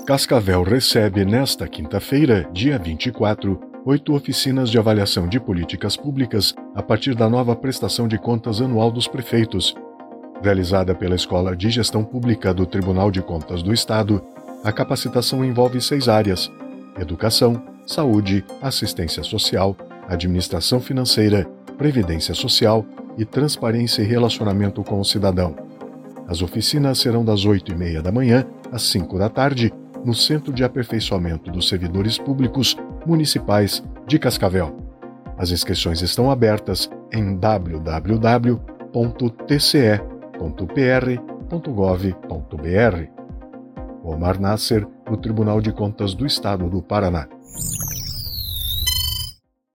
Cascavel recebe nesta quinta-feira, dia 24, 8 oficinas de avaliação de políticas públicas a partir da nova prestação de contas anual dos prefeitos. Realizada pela Escola de Gestão Pública do Tribunal de Contas do Estado, a capacitação envolve 6 áreas: educação, saúde, assistência social, administração financeira, previdência social e transparência e relacionamento com o cidadão. As oficinas serão das 8h30 da manhã às 5 da tarde, no Centro de Aperfeiçoamento dos Servidores Públicos Municipais de Cascavel. As inscrições estão abertas em www.tce.pr.gov.br. Omar Nasser, do Tribunal de Contas do Estado do Paraná.